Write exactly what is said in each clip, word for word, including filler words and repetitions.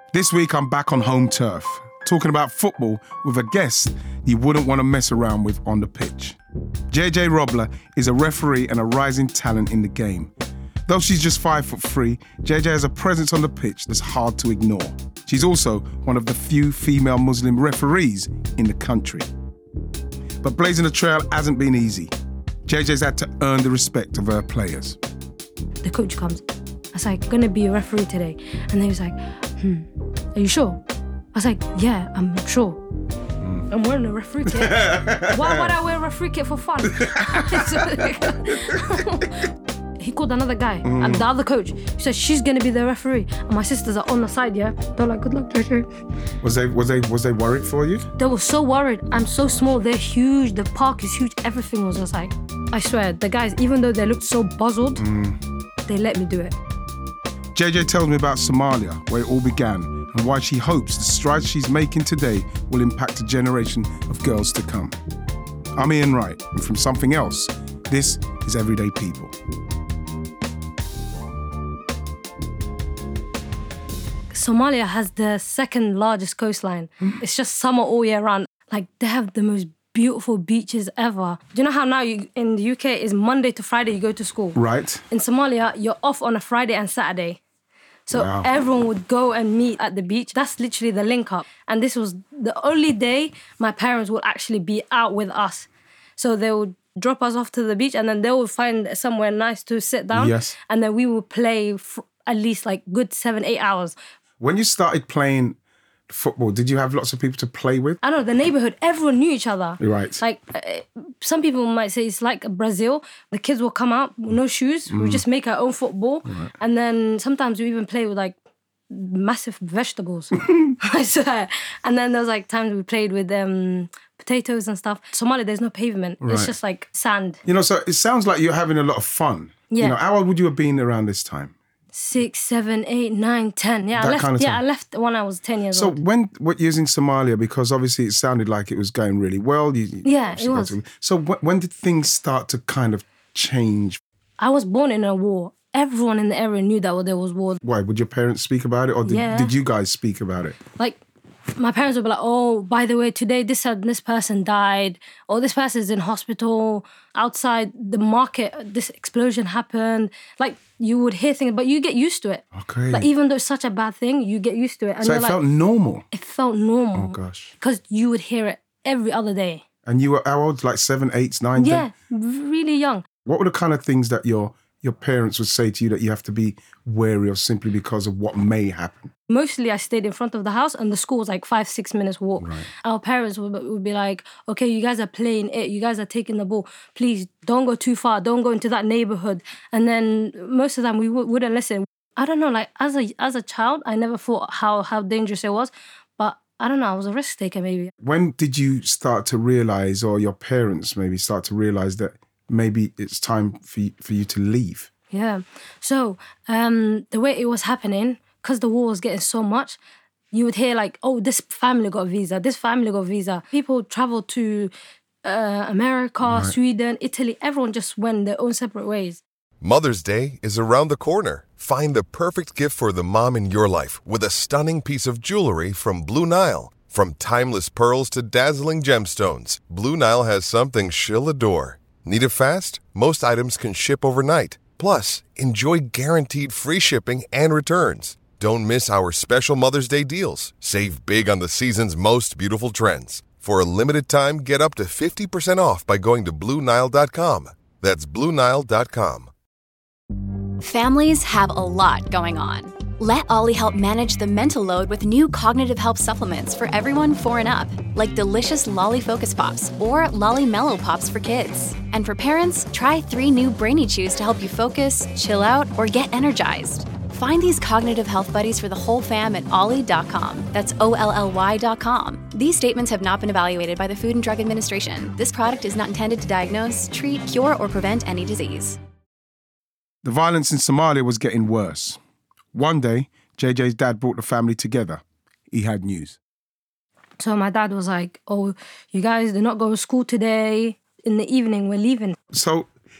This week, I'm back on home turf, talking about football with a guest you wouldn't want to mess around with on the pitch. J J Robler is a referee and a rising talent in the game. Though she's just five foot three, J J has a presence on the pitch that's hard to ignore. She's also one of the few female Muslim referees in the country. But blazing a trail hasn't been easy. J J's had to earn the respect of her players. The coach comes. I was like, gonna be a referee today. And then he was like, hmm, are you sure? I was like, yeah, I'm sure. Mm. I'm wearing a referee kit. Why would I wear a referee kit for fun? He called another guy, mm. and the other coach. He said, she's gonna be the referee. And my sisters are on the side, yeah? They're like, good luck, J J. Was they, was they, was they worried for you? They were so worried. I'm so small, they're huge, the park is huge, everything was just like, I swear, the guys, even though they looked so puzzled, mm. they let me do it. J J tells me about Somalia, where it all began, and why she hopes the strides she's making today will impact a generation of girls to come. I'm Ian Wright, and from Something Else, this is Everyday People. Somalia has the second largest coastline. Mm. It's just summer all year round. Like, they have the most beautiful beaches ever. Do you know how now you, in the U K is Monday to Friday you go to school? Right. In Somalia, you're off on a Friday and Saturday. So wow. everyone would go and meet at the beach. That's literally the link up. And this was the only day my parents would actually be out with us. So they would drop us off to the beach and then they would find somewhere nice to sit down. Yes. And then we would play for at least like good seven, eight hours. When you started playing football, did you have lots of people to play with? I don't know, the neighborhood, everyone knew each other. Right. Like, uh, some people might say it's like Brazil. The kids will come out with no shoes. Mm. We just make our own football. Right. And then sometimes we even play with like massive vegetables. I swear. And then there was like times we played with um, potatoes and stuff. Somalia, there's no pavement. Right. It's just like sand. You know, so it sounds like you're having a lot of fun. Yeah. You know, how old would you have been around this time? Six, seven, eight, nine, ten. Yeah, that I left. Kind of yeah, I left when I was ten years so old. So when what years in Somalia? Because obviously it sounded like it was going really well. You, yeah, it was. To, so when, when did things start to kind of change? I was born in a war. Everyone in the area knew that there was war. Why? Would your parents speak about it, or did, yeah. did you guys speak about it? Like, my parents would be like, oh, by the way, today this uh, this person died, or this person is in hospital. Outside the market, this explosion happened. Like, you would hear things, but you get used to it. Okay. Like, even though it's such a bad thing, you get used to it. And so it like, felt normal? It felt normal. Oh, gosh. Because you would hear it every other day. And you were how old? Like seven, eight, nine? Yeah, ten? Really young. What were the kind of things that your your parents would say to you that you have to be wary of simply because of what may happen? Mostly I stayed in front of the house and the school was like five, six minutes walk. Right. Our parents would, would be like, okay, you guys are playing it. You guys are taking the ball. Please don't go too far. Don't go into that neighborhood. And then most of the time we w- wouldn't listen. I don't know, like as a as a child, I never thought how, how dangerous it was. But I don't know, I was a risk taker maybe. When did you start to realise, or your parents maybe start to realise that maybe it's time for you, for you to leave? Yeah. So um, the way it was happening, because the war was getting so much, you would hear like, oh, this family got a visa, this family got a visa. People traveled to uh, America, right. Sweden, Italy. Everyone just went their own separate ways. Mother's Day is around the corner. Find the perfect gift for the mom in your life with a stunning piece of jewelry from Blue Nile. From timeless pearls to dazzling gemstones, Blue Nile has something she'll adore. Need it fast? Most items can ship overnight. Plus, enjoy guaranteed free shipping and returns. Don't miss our special Mother's Day deals. Save big on the season's most beautiful trends. For a limited time, get up to fifty percent off by going to Blue Nile dot com. That's Blue Nile dot com. Families have a lot going on. Let Ollie help manage the mental load with new cognitive help supplements for everyone four and up, like delicious Lolly Focus Pops or Lolly Mellow Pops for kids. And for parents, try three new Brainy Chews to help you focus, chill out, or get energized. Find these cognitive health buddies for the whole fam at ollie dot com. That's O L L Y dot com. These statements have not been evaluated by the Food and Drug Administration. This product is not intended to diagnose, treat, cure, or prevent any disease. The violence in Somalia was getting worse. One day, J J's dad brought the family together. He had news. So my dad was like, oh, you guys, they're not going to school today. In the evening, we're leaving. So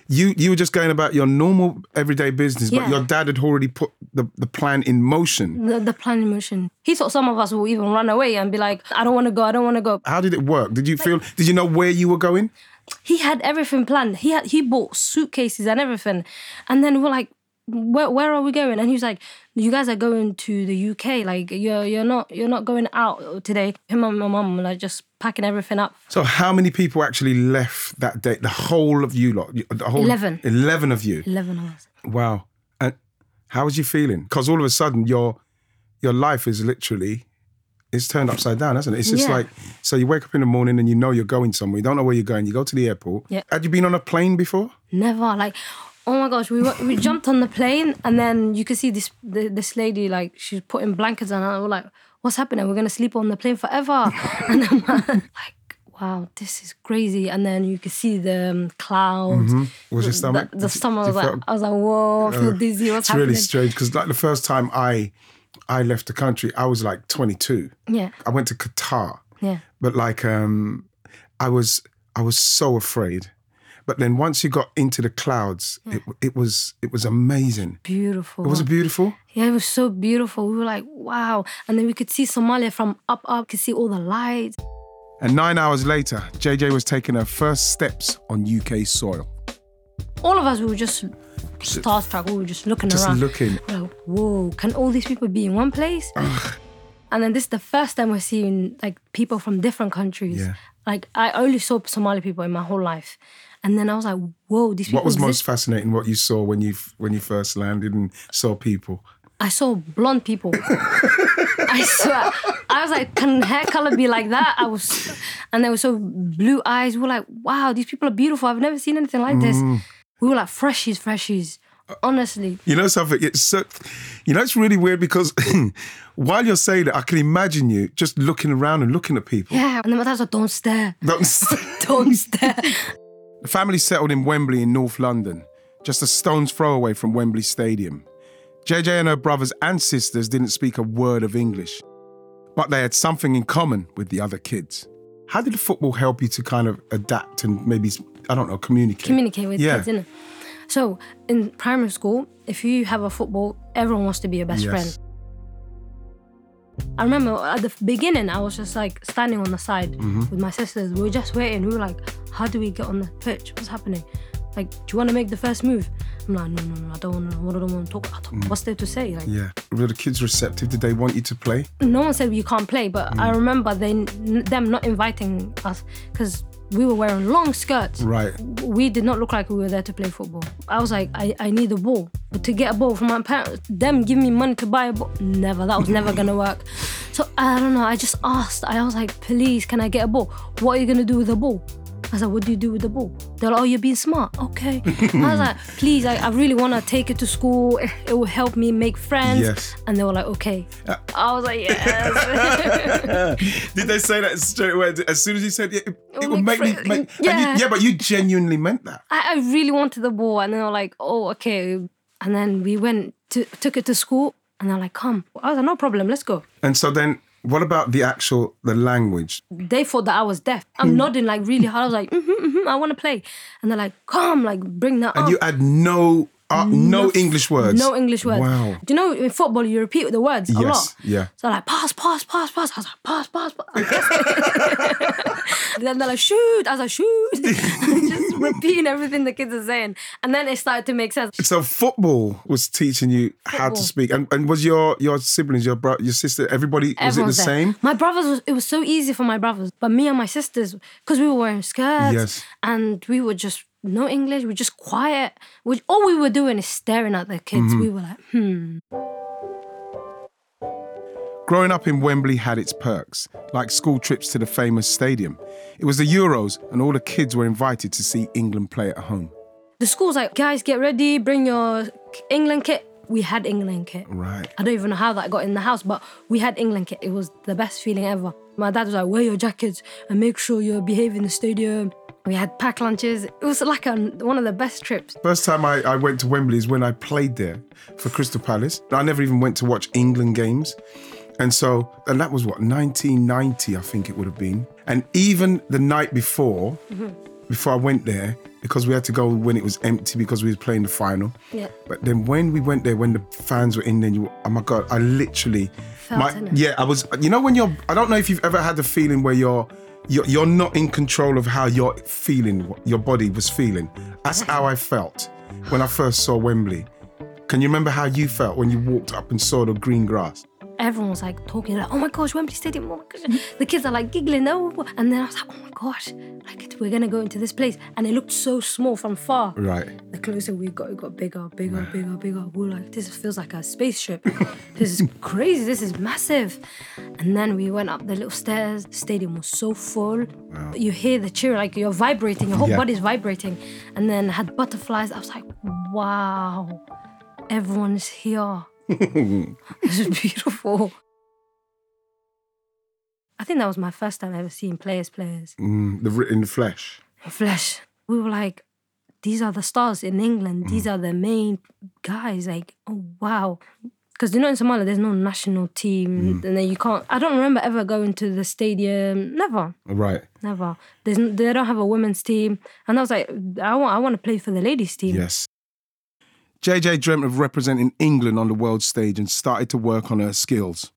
you you were just going about your normal everyday business, Yeah. but your dad had already put the, the plan in motion. The, the plan in motion. He thought some of us will even run away and be like, I don't want to go, I don't want to go. How did it work? Did you feel, did you know where you were going? He had everything planned. He had he bought suitcases and everything. And then we're like, where where are we going? And he was like, you guys are going to the U K. Like you're you're not you're not going out today. Him and my mum were like just packing everything up. So how many people actually left that day? The whole of you lot? The whole, Eleven. Eleven of you? Eleven of us. Wow. And how was you feeling? Because all of a sudden your your life is literally, it's turned upside down, hasn't it? It's just Yeah. like, so you wake up in the morning and you know you're going somewhere. You don't know where you're going. You go to the airport. Yeah. Had you been on a plane before? Never. Like, oh my gosh, we were- we jumped on the plane and then you could see this the, this lady, like, she's putting blankets on. And we're like, what's happening? We're going to sleep on the plane forever. And then we're like, wow, this is crazy. And then you could see the um, clouds. Was your stomach? The, the Did you- stomach did was you like, feel- I was like, whoa, I feel dizzy. What's It's happening? really strange because like the first time I I left the country, I was like twenty-two. Yeah, I went to Qatar. yeah. But like um I was I was so afraid. But then once you got into the clouds, it it was it was amazing. Beautiful. Was it beautiful? Yeah, it was so beautiful. We were like, wow. And then we could see Somalia from up, up, could see all the lights. And nine hours later, J J was taking her first steps on U K soil. All of us, we were just starstruck. We were just looking Just around. looking. We're like, whoa, can all these people be in one place? And then this is the first time we're seeing like people from different countries. Yeah. Like I only saw Somali people in my whole life. And then I was like, whoa, these people What was most exist. fascinating? What you saw when you when you first landed and saw people? I saw blonde people. I swear. I was like, can hair color be like that? I was, and they were so blue eyes. We were like, wow, these people are beautiful. I've never seen anything like this. We were like, freshies, freshies. Honestly. You know something? It's so, you know, it's really weird because while you're saying it, I can imagine you just looking around and looking at people. Yeah. And then my dad was like, don't stare. Don't- Don't stare. The family settled in Wembley in North London, just a stone's throw away from Wembley Stadium. J J and her brothers and sisters didn't speak a word of English, but they had something in common with the other kids. How did the football help you to kind of adapt and maybe, I don't know, communicate? Communicate with Yeah. kids, innit? So in primary school, if you have a football, everyone wants to be your best Yes. friend. I remember at the beginning, I was just like standing on the side Mm-hmm. with my sisters. We were just waiting. We were like, how do we get on the pitch? What's happening? Like, do you want to make the first move? I'm like, no, no, no, I don't want to. I don't want to talk. I don't, What's there to say? Like, Mm. Yeah. Were the kids receptive? Did they want you to play? no one said you can't play, but Mm. I remember they them not inviting us because we were wearing long skirts. Right. We did not look like we were there to play football. I was like, I, I need a ball. But to get a ball from my parents, them give me money to buy a ball, never. That was never gonna work. So I don't know, I just asked. I was like, please, can I get a ball? What are you gonna do with the ball? I was like, what do you do with the ball? They're like, oh, you're being smart. Okay. I was like, please, I, I really want to take it to school. It, it will help me make friends. Yes. And they were like, okay. I was like, yes. Did they say that straight away? As soon as you said it, it, it will would make make me... friends. Make, and Yeah. you, yeah, but you genuinely meant that. I, I really wanted the ball. And they were like, oh, okay. And then we went, to, took it to school. And they're like, come. I was like, no problem, let's go. And so then, what about the actual, the language? They thought that I was deaf. I'm nodding like really hard. I was like, mm-hmm, mm-hmm, I want to play. And they're like, come, like bring that And up. you had no uh, no Noth- English words? No English words. Wow. Do you know in football you repeat the words a Yes, lot? yeah. So I'm like, pass, pass, pass, pass. I was like, pass, pass, pass. Then they're like, shoot. I was like, shoot. Just repeating everything the kids are saying. And then it started to make sense. So football was teaching you how to Football. speak. And, and was your your siblings, your bro, your sister, everybody, was it the Everyone's there. same? My brothers, was, it was so easy for my brothers. But me and my sisters, because we were wearing skirts Yes. and we were just, no English, we were just quiet. We, all we were doing is staring at the kids. Mm-hmm. We were like, hmm. Growing up in Wembley had its perks, like school trips to the famous stadium. It was the Euros and all the kids were invited to see England play at home. The school's like, guys, get ready, bring your England kit. We had England kit. Right. I don't even know how that got in the house, but we had England kit. It was the best feeling ever. My dad was like, wear your jackets and make sure you behave in the stadium. We had packed lunches. It was like a, one of the best trips. First time I, I went to Wembley is when I played there for Crystal Palace. I never even went to watch England games. And so, and that was what, nineteen ninety, I think it would have been. And even the night before, before I went there, because we had to go when it was empty because we was playing the final. Yeah. But then when we went there, when the fans were in there, you, oh my God, I literally, Felt my, it. yeah, I was, you know when you're, I don't know if you've ever had the feeling where you're, you're, you're not in control of how you're feeling, what your body was feeling. That's how I felt when I first saw Wembley. Can you remember how you felt when you walked up and saw the green grass? Everyone was like talking like, oh my gosh, Wembley Stadium, oh my gosh. The kids are like giggling, oh, and then I was like, oh my gosh, like we're gonna go into this place. And it looked so small from far. Right. The closer we got, it got bigger, bigger, bigger, bigger. We were like, this feels like a spaceship. This is crazy, this is massive. And then we went up the little stairs. The stadium was so full. Wow. You hear the cheer, like you're vibrating, your whole Yeah. body's vibrating. And then had butterflies. I was like, wow, everyone is here. This is beautiful. I think that was my first time ever seeing players, players. Mm, the in the flesh. In flesh. We were like, these are the stars in England. Mm. These are the main guys. Like, oh, wow. Because you know in Somalia, there's no national team. Mm. And then you can't... I don't remember ever going to the stadium. Never. Right. Never. There's, n- they don't have a women's team. And I was like, I want, I want to play for the ladies' team. Yes. J J dreamt of representing England on the world stage and started to work on her skills.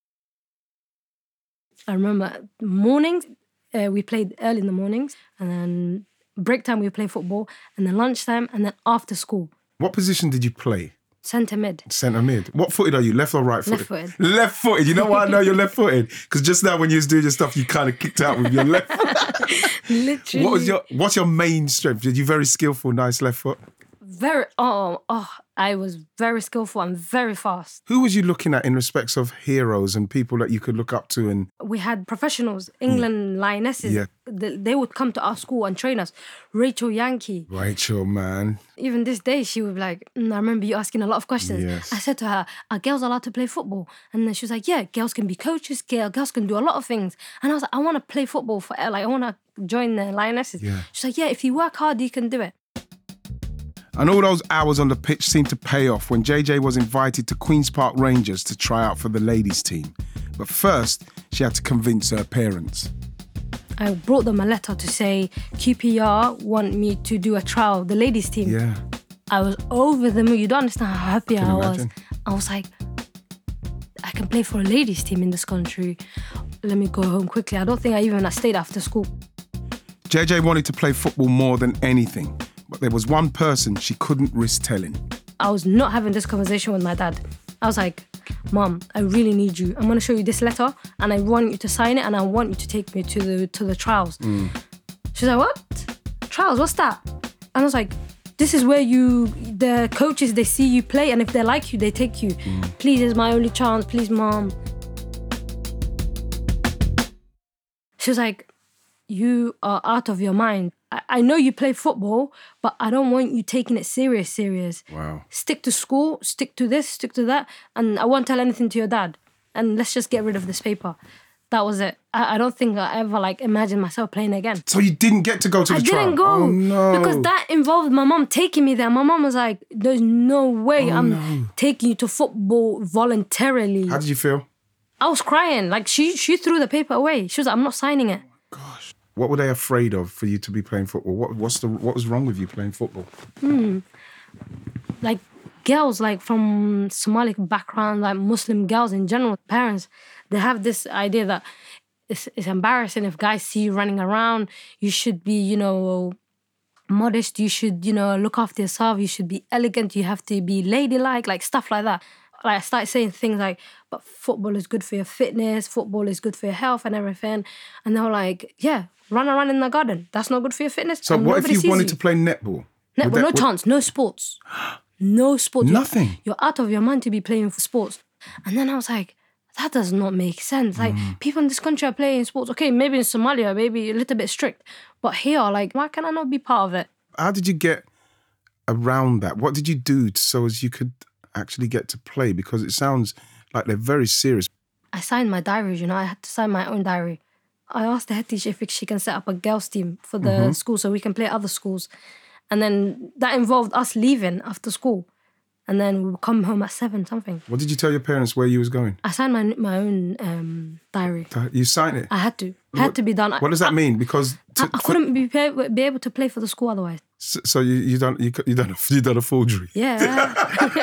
I remember mornings, uh, we played early in the mornings, and then break time we played football, and then lunchtime, and then after school. What position did you play? Centre mid. Centre mid. What footed are you? Left or right footed? Left-footed. Left footed. You know why I know you're left footed? Because just now when you was doing your stuff, you kind of kicked out with your left foot. Literally. What was your What's your main strength? Did you very skillful, nice left foot? Very, oh, oh, I was very skillful and very fast. Who was you looking at in respects of heroes and people that you could look up to? And We had professionals, England Lionesses. Yeah. They, they would come to our school and train us. Rachel Yankee. Rachel, man. Even this day, she would be like, mm, I remember you asking a lot of questions. Yes. I said to her, are girls allowed to play football? And then she was like, yeah, girls can be coaches, girl- girls can do a lot of things. And I was like, I want to play football for, like, I want to join the Lionesses. Yeah. She's like, yeah, if you work hard, you can do it. And all those hours on the pitch seemed to pay off when J J was invited to Queen's Park Rangers to try out for the ladies' team. But first, she had to convince her parents. I brought them a letter to say Q P R want me to do a trial, the ladies' team. Yeah. I was over the moon. You don't understand how happy I, can was. imagine. I was like, I can play for a ladies' team in this country. Let me go home quickly. I don't think I even stayed after school. J J wanted to play football more than anything, but there was one person she couldn't risk telling. I was not having this conversation with my dad. I was like, Mom, I really need you. I'm going to show you this letter and I want you to sign it and I want you to take me to the to the trials. Mm. She's like, what? Trials? What's that? And I was like, this is where you, the coaches, they see you play and if they like you, they take you. Mm. Please, it's my only chance. Please, Mom. She was like, you are out of your mind. I, I know you play football, but I don't want you taking it serious, serious. Wow. Stick to school, stick to this, stick to that, and I won't tell anything to your dad. And let's just get rid of this paper. That was it. I, I don't think I ever like imagined myself playing again. So you didn't get to go to the I trial? didn't go Oh, no. because that involved my mom taking me there. My mom was like, there's no way Oh, I'm no. taking you to football voluntarily. How did you feel? I was crying. Like she she threw the paper away. She was like, I'm not signing it. Gosh. What were they afraid of for you to be playing football? What what's the what was wrong with you playing football? Like girls like from Somali background, like Muslim girls in general, parents, they have this idea that it's, it's embarrassing if guys see you running around. You should be, you know, modest. You should, you know, look after yourself. You should be elegant. You have to be ladylike, like stuff like that. Like I started saying things like, but football is good for your fitness. Football is good for your health and everything. And they were like, yeah, run around in the garden. That's not good for your fitness. So and what if nobody you sees wanted you. to play netball? No, Would well, that- no would- chance, no sports. No sports. You're- Nothing? You're, out of your mind to be playing for sports. And then I was like, that does not make sense. Like, Mm. people in this country are playing sports. Okay, maybe in Somalia, maybe a little bit strict. But here, like, why can I not be part of it? How did you get around that? What did you do to, so as you could actually get to play? Because it sounds like they're very serious. I signed my diaries, you know, I had to sign my own diary. I asked the head teacher if she can set up a girls' team for the Mm-hmm. school so we can play other schools. And then that involved us leaving after school. And then we would come home at seven, something. What did you tell your parents where you was going? I signed my my own um, diary. You signed it? I had to. It had to be done. What does that I, mean? Because to, I, I for- couldn't be, pa- be able to play for the school otherwise. So, so you you done you you done a, you done a forgery. Yeah.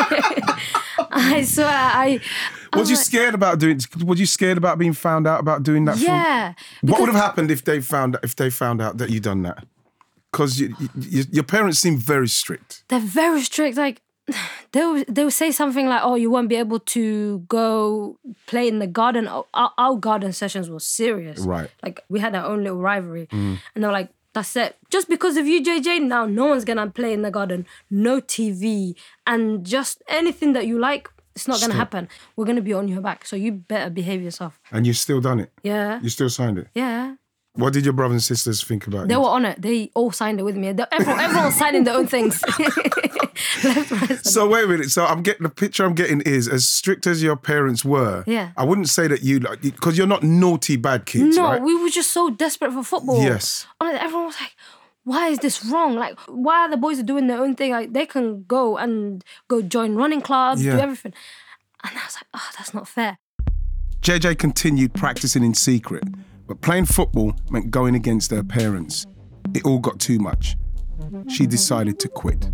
I swear, I. I Was you like, scared about doing? Were you scared about being found out about doing that? Yeah. Forgery? What would have happened if they found if they found out that you done that? Because you, you, your parents seem very strict. They're very strict. Like they'll they'll say something like, "Oh, you won't be able to go play in the garden." Our, our garden sessions were serious. Right. Like we had our own little rivalry, mm. and they're like, "That's it. Just because of you, J J, now no one's gonna play in the garden. No T V, and just anything that you like, it's not gonna happen. We're gonna be on your back. So you better behave yourself." And you still done it. Yeah. You still signed it. Yeah. What did your brothers and sisters think about it? They were on it. They all signed it with me. Everyone, everyone was signing their own things. Left, right, so wait a minute. So I'm getting the picture I'm getting is as strict as your parents were. Yeah. I wouldn't say that you like because you're not naughty bad kids. No, right? we were just so desperate for football. Yes. Honestly, everyone was like, "Why is this wrong? Like, why are the boys doing their own thing? Like, they can go and go join running clubs, Yeah. do everything." And I was like, "Oh, that's not fair." J J continued practicing in secret, but playing football meant going against her parents. It all got too much. She decided to quit.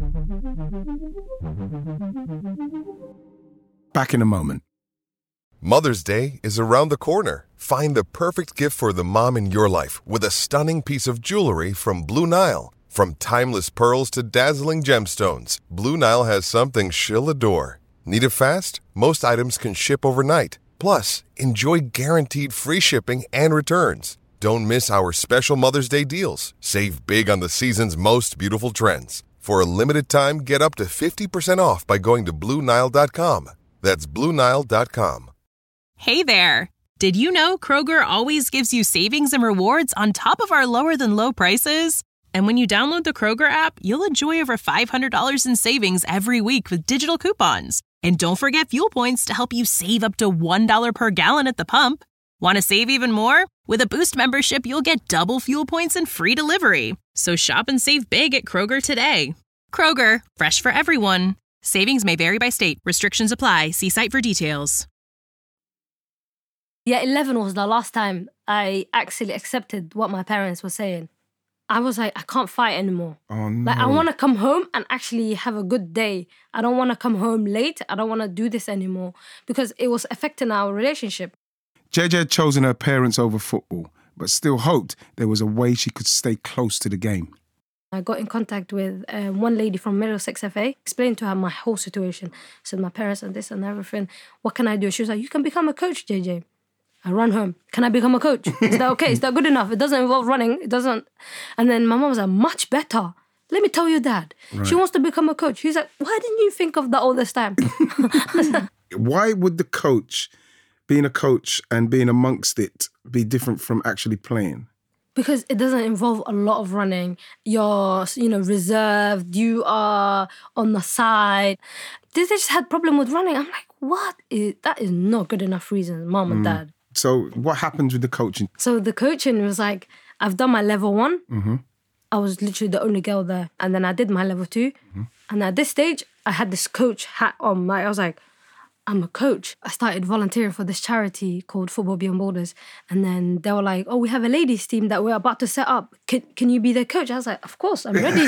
Back in a moment. Mother's Day is around the corner. Find the perfect gift for the mom in your life with a stunning piece of jewelry from Blue Nile. From timeless pearls to dazzling gemstones, Blue Nile has something she'll adore. Need it fast? Most items can ship overnight. Plus, enjoy guaranteed free shipping and returns. Don't miss our special Mother's Day deals. Save big on the season's most beautiful trends. For a limited time, get up to fifty percent off by going to Blue Nile dot com. That's Blue Nile dot com. Hey there! Did you know Kroger always gives you savings and rewards on top of our lower-than-low prices? And when you download the Kroger app, you'll enjoy over five hundred dollars in savings every week with digital coupons. And don't forget fuel points to help you save up to one dollar per gallon at the pump. Want to save even more? With a Boost membership, you'll get double fuel points and free delivery. So shop and save big at Kroger today. Kroger, fresh for everyone. Savings may vary by state. Restrictions apply. See site for details. Yeah, eleven was the last time I actually accepted what my parents were saying. I was like, I can't fight anymore. Oh, no. Like, I want to come home and actually have a good day. I don't want to come home late. I don't want to do this anymore because it was affecting our relationship. J J had chosen her parents over football, but still hoped there was a way she could stay close to the game. I got in contact with uh, one lady from Middlesex F A, explained to her my whole situation. I said, my parents and this and everything. What can I do? She was like, you can become a coach, J J. I run home. Can I become a coach? Is that okay? Is that good enough? It doesn't involve running. It doesn't. And then my mom was like, much better. Let me tell you that. Right. She wants to become a coach. He's like, why didn't you think of that all this time? Why would the coach, being a coach and being amongst it, be different from actually playing? Because it doesn't involve a lot of running. You're, you know, reserved. You are on the side. They just had problem with running. I'm like, what? Is, that is not good enough reason, mom and mm. dad. So what happens with the coaching? So the coaching was like, I've done my level one. Mm-hmm. I was literally the only girl there. And then I did my level two. Mm-hmm. And at this stage, I had this coach hat on. I was like, I'm a coach. I started volunteering for this charity called Football Beyond Borders. And then they were like, oh, we have a ladies team that we're about to set up. Can, can you be their coach? I was like, of course, I'm ready.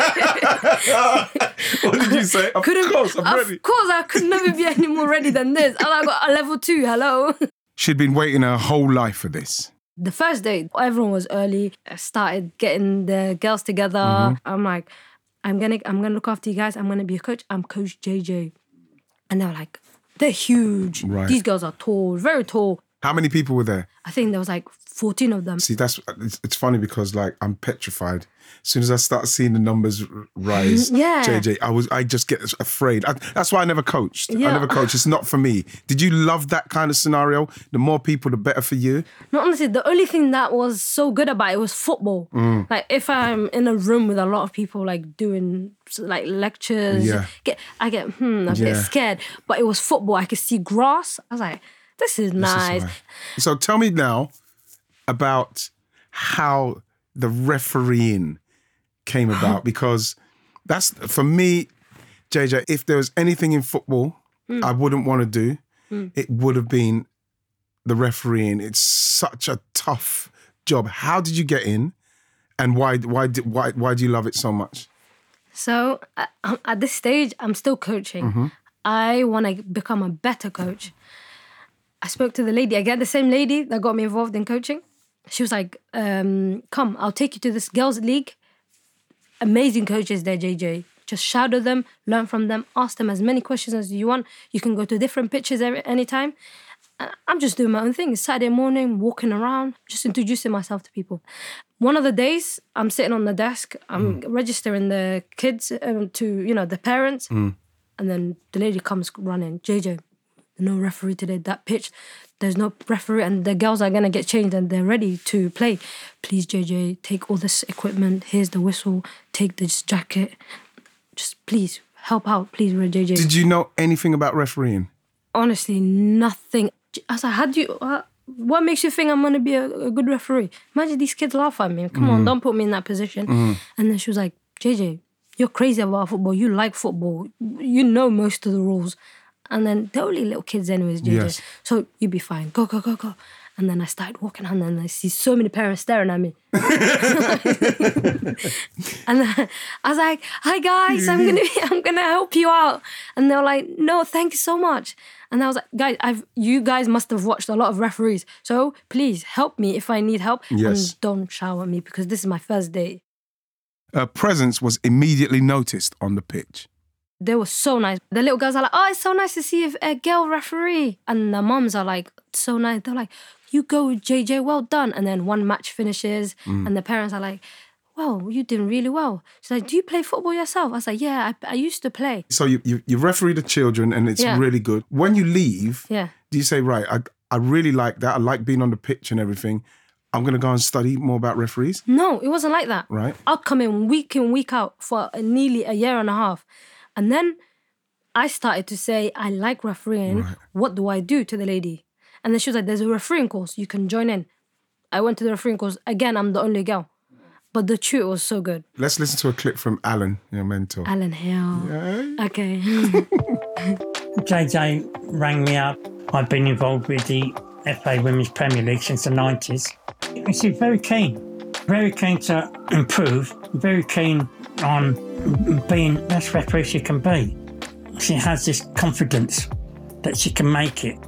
What did you say? Of course, I'm ready. Of course, I could never be any more ready than this. And I got a level two, hello. She'd been waiting her whole life for this. The first day, everyone was early. I started getting the girls together. Mm-hmm. I'm like, I'm gonna, I'm gonna look after you guys. I'm gonna be a coach. I'm Coach J J. And they were like, they're huge. Right. These girls are tall, very tall. How many people were there? I think there was like fourteen of them. See, that's it's, it's funny because like I'm petrified. As soon as I start seeing the numbers rise, yeah. J J, I was I just get afraid. I, that's why I never coached. Yeah. I never coached. It's not for me. Did you love that kind of scenario? The more people, the better for you? No, honestly, the only thing that was so good about it was football. Mm. Like if I'm in a room with a lot of people like doing like lectures, yeah. get, I get, hmm, I'm a yeah. bit scared. But it was football. I could see grass. I was like, this is nice. This is nice. So tell me now about how the refereeing came about, because that's, for me, J J, if there was anything in football mm. I wouldn't want to do, mm. it would have been the refereeing. It's such a tough job. How did you get in, and why why why why do you love it so much? So uh, I'm- at this stage, I'm still coaching. Mm-hmm. I want to become a better coach. I spoke to the lady, again, the same lady that got me involved in coaching. She was like, um, come, I'll take you to this girls' league. Amazing coaches there, J J. Just shadow them, learn from them, ask them as many questions as you want. You can go to different pitches every anytime. And I'm just doing my own thing. It's Saturday morning, walking around, just introducing myself to people. One of the days, I'm sitting on the desk, I'm mm. registering the kids um, to, you know, the parents. Mm. And then the lady comes running, J J, no referee today, that pitch, there's no referee and the girls are going to get changed and they're ready to play. Please, J J, take all this equipment. Here's the whistle. Take this jacket. Just please help out, please, J J. Did you know anything about refereeing? Honestly, nothing. I was like, how do you, uh, what makes you think I'm going to be a, a good referee? Imagine these kids laugh at me. Come mm. on, don't put me in that position. Mm. And then she was like, J J, you're crazy about football. You like football. You know most of the rules. And then they're only little kids anyways, J J. Yes. So you'll be fine. Go, go, go, go. And then I started walking and then I see so many parents staring at me. And then I was like, hi guys, I'm gonna I'm gonna help you out. And they were like, no, thank you so much. And I was like, guys, I've you guys must have watched a lot of referees. So please help me if I need help. Yes. And don't shower me because this is my first day. Her presence was immediately noticed on the pitch. They were so nice. The little girls are like, oh, it's so nice to see a girl referee. And the mums are like, so nice. They're like, you go, J J, well done. And then one match finishes mm. and the parents are like, well, you did really well. She's like, do you play football yourself? I was like, yeah, I, I used to play. So you, you, you referee the children and it's yeah. really good. When you leave, yeah. do you say, right, I, I really like that. I like being on the pitch and everything. I'm going to go and study more about referees? No, it wasn't like that. Right. I'd come in week in, week out for nearly a year and a half. And then I started to say, I like refereeing. Right. What do I do to the lady? And then she was like, there's a refereeing course. You can join in. I went to the refereeing course. Again, I'm the only girl. But the truth was so good. Let's listen to a clip from Alan, your mentor. Alan Hill. Yeah. Okay. J J rang me up. I've been involved with the F A Women's Premier League since the nineties. She's very keen. Very keen to improve. Very keen on being the best referee she can be. She has this confidence that she can make it.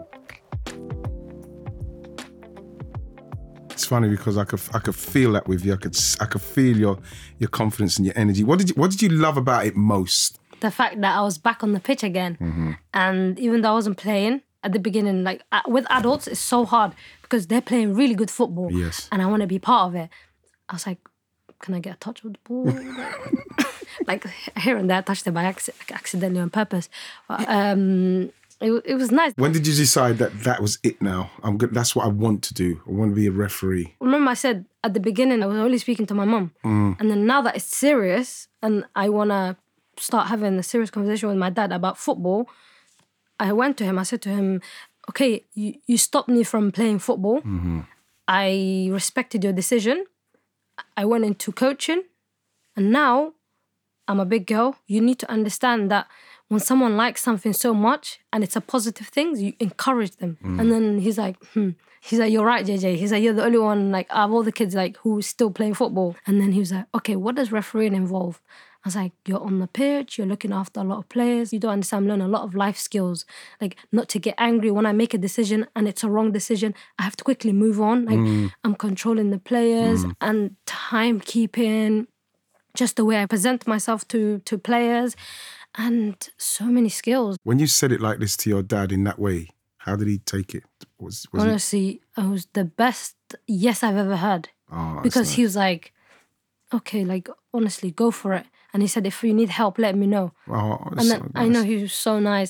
It's funny because I could I could feel that with you. I could I could feel your your confidence and your energy. What did you What did you love about it most? The fact that I was back on the pitch again, mm-hmm. and even though I wasn't playing at the beginning, like with adults, it's so hard because they're playing really good football. Yes, and I want to be part of it. I was like, can I get a touch of the ball? Like here and there, I touched it by accident, accidentally on purpose. But, um, it, it was nice. When did you decide that that was it now? I'm good. That's what I want to do. I want to be a referee. Remember I said at the beginning, I was only speaking to my mum. Mm. And then now that it's serious and I want to start having a serious conversation with my dad about football, I went to him. I said to him, okay, you, you stopped me from playing football. Mm-hmm. I respected your decision. I went into coaching. And now I'm a big girl. You need to understand that when someone likes something so much and it's a positive thing, you encourage them. Mm. And then he's like, hmm. He's like, you're right, J J. He's like, you're the only one, like, out of all the kids, like, who's still playing football. And then he was like, okay, what does refereeing involve? I was like, you're on the pitch, you're looking after a lot of players. You don't understand, I'm learning a lot of life skills. Like, not to get angry when I make a decision and it's a wrong decision. I have to quickly move on. Like, mm. I'm controlling the players mm. and timekeeping, just the way I present myself to, to players. And so many skills. When you said it like this to your dad in that way, how did he take it? Was, was Honestly, it... it was the best yes I've ever heard. Oh, because nice. He was like, okay, like, honestly, go for it. And he said, if you need help, let me know. Oh, and then, so nice. I know he was so nice.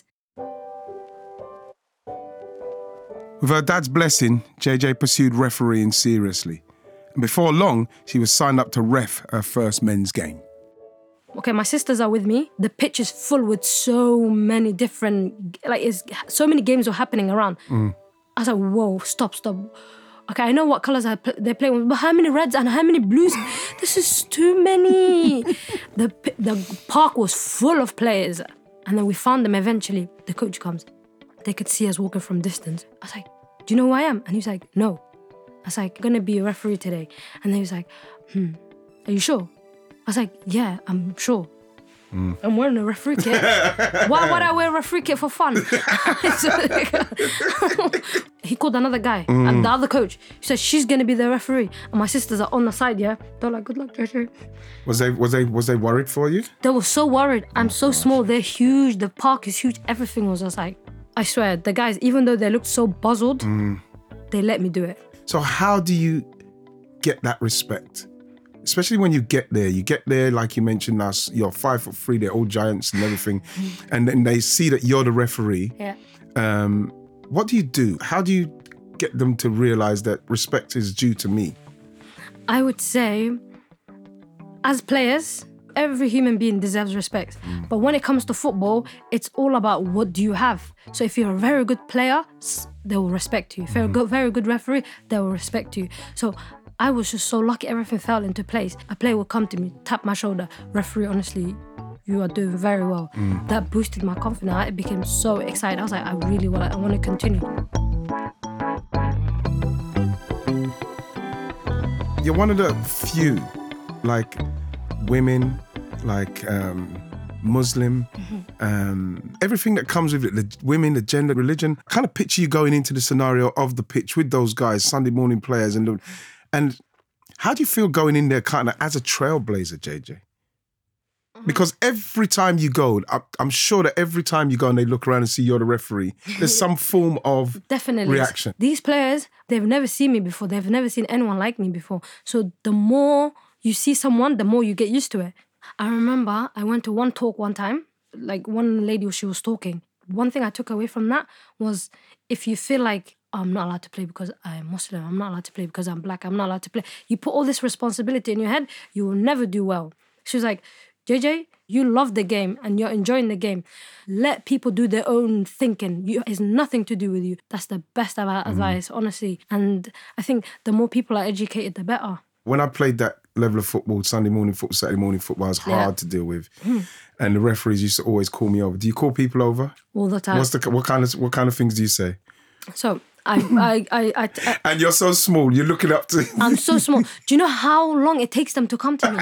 With her dad's blessing, J J pursued refereeing seriously. And before long, she was signed up to ref her first men's game. Okay, my sisters are with me. The pitch is full with so many different, like, it's, so many games were happening around. Mm. I was like, whoa, stop, stop. Okay, I know what colours they're playing with, but how many reds and how many blues? This is too many. the The park was full of players. And then we found them eventually. The coach comes. They could see us walking from distance. I was like, do you know who I am? And he was like, no. I was like, I'm going to be a referee today. And then he was like, hmm, are you sure? I was like, yeah, I'm sure. Mm. I'm wearing a referee kit. Why would I wear a referee kit for fun? He called another guy, mm. and the other coach. He said, she's going to be the referee. And my sisters are on the side, yeah? They're like, good luck, J J. Was they, was they, was they worried for you? They were so worried. I'm so small. They're huge. The park is huge. Everything was just like, I swear, the guys, even though they looked so buzzled, mm. they let me do it. So how do you get that respect? Especially when you get there, you get there, like you mentioned, us, you're five foot three, they're all giants and everything. And then they see that you're the referee. Yeah. Um, what do you do? How do you get them to realize that respect is due to me? I would say, as players, every human being deserves respect. Mm. But when it comes to football, it's all about what do you have. So if you're a very good player, they will respect you. If you're a good, very good referee, they will respect you. So I was just so lucky everything fell into place. A player would come to me, tap my shoulder, referee, honestly, you are doing very well. Mm. That boosted my confidence. I became so excited. I was like, I really want to, I want to continue. You're one of the few, like, women, like um, Muslim, mm-hmm. um, everything that comes with it, the women, the gender, religion. I kind of picture you going into the scenario of the pitch with those guys, Sunday morning players, and the, And how do you feel going in there kind of as a trailblazer, J J? Because every time you go, I'm sure that every time you go and they look around and see you're the referee, there's some form of Definitely. reaction. These players, they've never seen me before. They've never seen anyone like me before. So the more you see someone, the more you get used to it. I remember I went to one talk one time, like one lady, she was talking. One thing I took away from that was if you feel like, I'm not allowed to play because I'm Muslim, I'm not allowed to play because I'm black, I'm not allowed to play. You put all this responsibility in your head, you will never do well. She was like, J J, you love the game and you're enjoying the game. Let people do their own thinking. You, it's nothing to do with you. That's the best mm. advice, honestly. And I think the more people are educated, the better. When I played that level of football, Sunday morning football, Saturday morning football, it was hard yeah. to deal with. Mm. And the referees used to always call me over. Do you call people over? All the time. What's the, what kind of what kind of things do you say? So... I, I, I, I, I, and you're so small, you're looking up to... I'm so small. Do you know how long it takes them to come to me?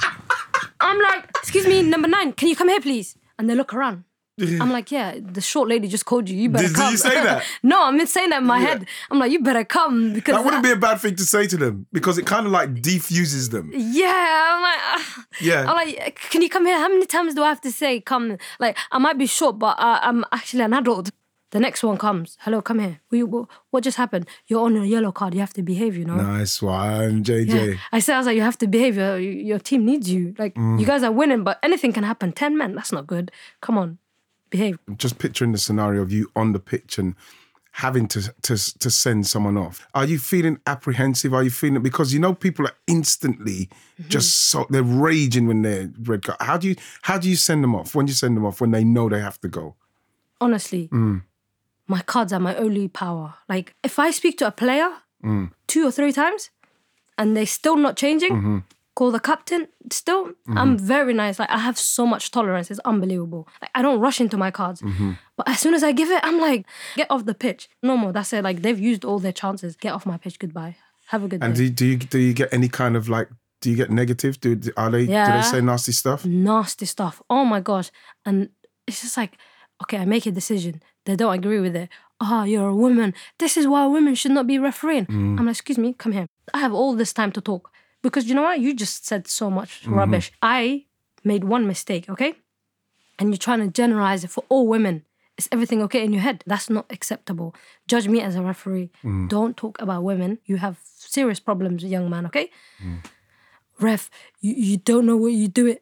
I'm like, excuse me, number nine, can you come here, please? And they look around. I'm like, yeah, the short lady just called you, you better did, come. Did you say that? No, I'm saying that in my yeah. head. I'm like, you better come. Because that wouldn't I, be a bad thing to say to them because it kind of like defuses them. Yeah, I'm like... Uh, yeah. I'm like, can you come here? How many times do I have to say come? Like, I might be short, but uh, I'm actually an adult. The next one comes. Hello, come here. We, what just happened? You're on your yellow card. You have to behave, you know? Nice one, J J. Yeah. I said, I was like, you have to behave. Your, your team needs you. Like, mm. you guys are winning, but anything can happen. Ten men, that's not good. Come on, behave. Just picturing the scenario of you on the pitch and having to, to, to send someone off. Are you feeling apprehensive? Are you feeling... Because you know people are instantly mm-hmm. just so... They're raging when they're red card. How do you, how do you send them off? When do you send them off? When they know they have to go? Honestly... Mm. My cards are my only power. Like, if I speak to a player mm. two or three times and they're still not changing, mm-hmm. call the captain, still, mm-hmm. I'm very nice. Like, I have so much tolerance. It's unbelievable. Like, I don't rush into my cards. Mm-hmm. But as soon as I give it, I'm like, get off the pitch. No more. That's it. Like, they've used all their chances. Get off my pitch. Goodbye. Have a good and day. And do, do, you, do you get any kind of, like, do you get negative? Do, are they, yeah. do they say nasty stuff? Nasty stuff. Oh, my gosh. And it's just like, okay, I make a decision. They don't agree with it. Ah, oh, you're a woman. This is why women should not be refereeing. Mm. I'm like, excuse me, come here. I have all this time to talk. Because you know what? You just said so much mm-hmm. rubbish. I made one mistake, okay? And you're trying to generalize it for all women. Is everything okay in your head? That's not acceptable. Judge me as a referee. Mm. Don't talk about women. You have serious problems, young man, okay? Mm. Ref, you, you don't know what you do it.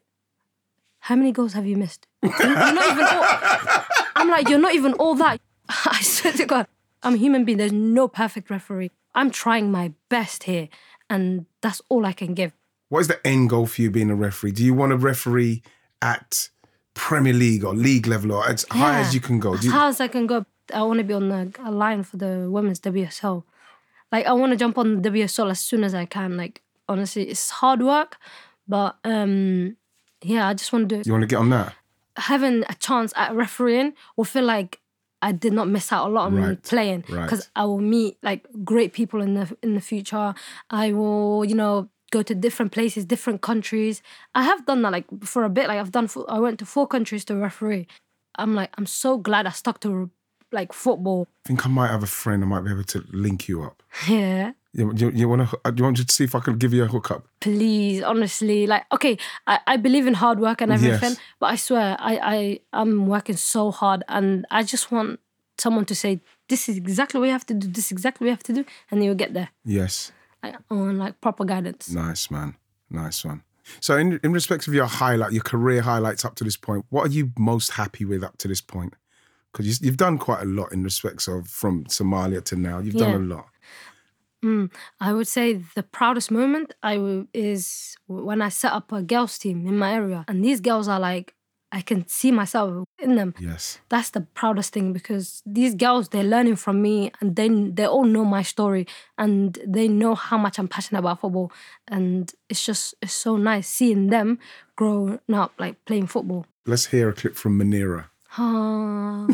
How many goals have you missed? You're not even all... I'm like, you're not even all that. I swear to God, I'm a human being. There's no perfect referee. I'm trying my best here, and that's all I can give. What is the end goal for you being a referee? Do you want to referee at Premier League or league level or as yeah, high as you can go? Do as you... high as I can go. I want to be on the a line for the women's W S L. Like, I want to jump on the W S L as soon as I can. Like, honestly, it's hard work, but um, yeah, I just want to do it. You want to get on that? Having a chance at refereeing will feel like I did not miss out a lot on right. me playing because right. I will meet like great people in the in the future. I will, you know, go to different places, different countries. I have done that like for a bit. Like I've done, I went to four countries to referee. I'm like, I'm so glad I stuck to like football. I think I might have a friend I might be able to link you up. Yeah. You, you, you want to? You want to see if I can give you a hookup? Please, honestly, like, okay, I, I believe in hard work and everything, Yes. but I swear, I, I, I'm working so hard and I just want someone to say, this is exactly what you have to do, this is exactly what you have to do, and you'll get there. Yes. Like, on like proper guidance. Nice, man. Nice one. So in, in respect of your highlight, your career highlights up to this point, what are you most happy with up to this point? Because you, you've done quite a lot in respects of from Somalia to now. You've done Yeah. a lot. Mm, I would say the proudest moment I w- is when I set up a girls team in my area. And these girls are like, I can see myself in them. Yes. That's the proudest thing because these girls, they're learning from me and they, they all know my story and they know how much I'm passionate about football. And it's just, it's so nice seeing them growing up, like playing football. Let's hear a clip from Manira. Ah.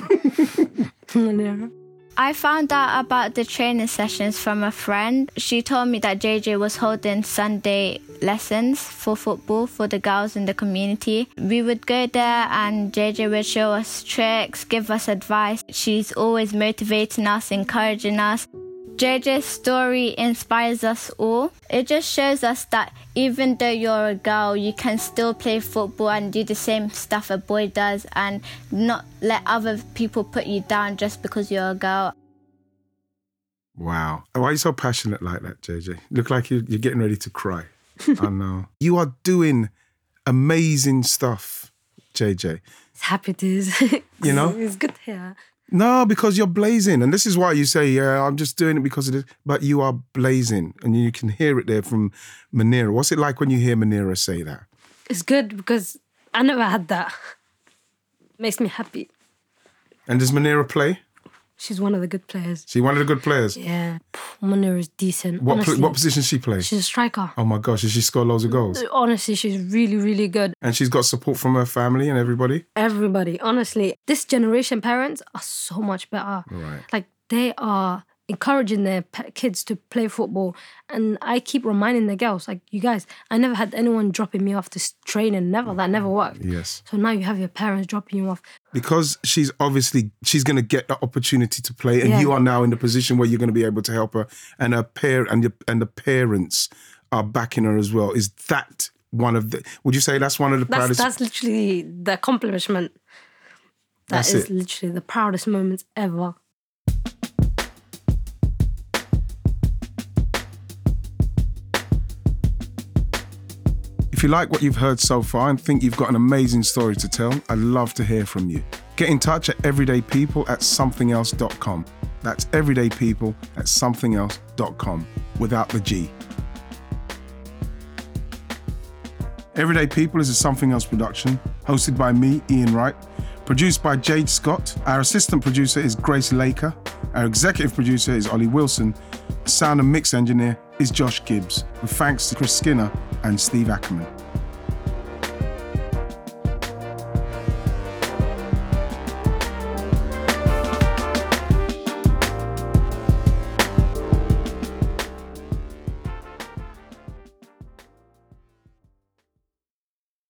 I found out about the training sessions from a friend. She told me that J J was holding Sunday lessons for football for the girls in the community. We would go there and J J would show us tricks, give us advice. She's always motivating us, encouraging us. J J's story inspires us all. It just shows us that even though you're a girl, you can still play football and do the same stuff a boy does and not let other people put you down just because you're a girl. Wow. Why are you so passionate like that, J J? Look like you, you're getting ready to cry. I know. You are doing amazing stuff, J J. It's happy to. You know? It's good here. No, because you're blazing. And this is why you say, yeah, I'm just doing it because of this. But you are blazing. And you can hear it there from Manira. What's it like when you hear Manira say that? It's good because I never had that. Makes me happy. And does Manira play? She's one of the good players. She one of the good players? Yeah. Manira is decent. What honestly. pl- what position she plays? She's a striker. Oh my gosh, does she score loads of goals? Honestly, she's really, really good. And she's got support from her family and everybody? Everybody, honestly. This generation parents are so much better. Right. Like, they are encouraging their pe- kids to play football. And I keep reminding the girls, like, you guys, I never had anyone dropping me off to s- training. Never. That never worked. Yes. So now you have your parents dropping you off. Because she's obviously, she's going to get the opportunity to play and Yeah. you are now in the position where you're going to be able to help her and her pair and, your, and the parents are backing her as well. Is that one of the, would you say that's one of the That's, proudest? that's literally the accomplishment. That That's is it. literally the proudest moments ever. If you like what you've heard so far and think you've got an amazing story to tell, I'd love to hear from you. Get in touch at everydaypeople at something else dot com. That's everydaypeople at something else dot com without the G. Everyday People is a Something Else production, hosted by me, Ian Wright, produced by Jade Scott. Our assistant producer is Grace Laker. Our executive producer is Ollie Wilson. Sound and mix engineer is Josh Gibbs, with thanks to Chris Skinner and Steve Ackerman.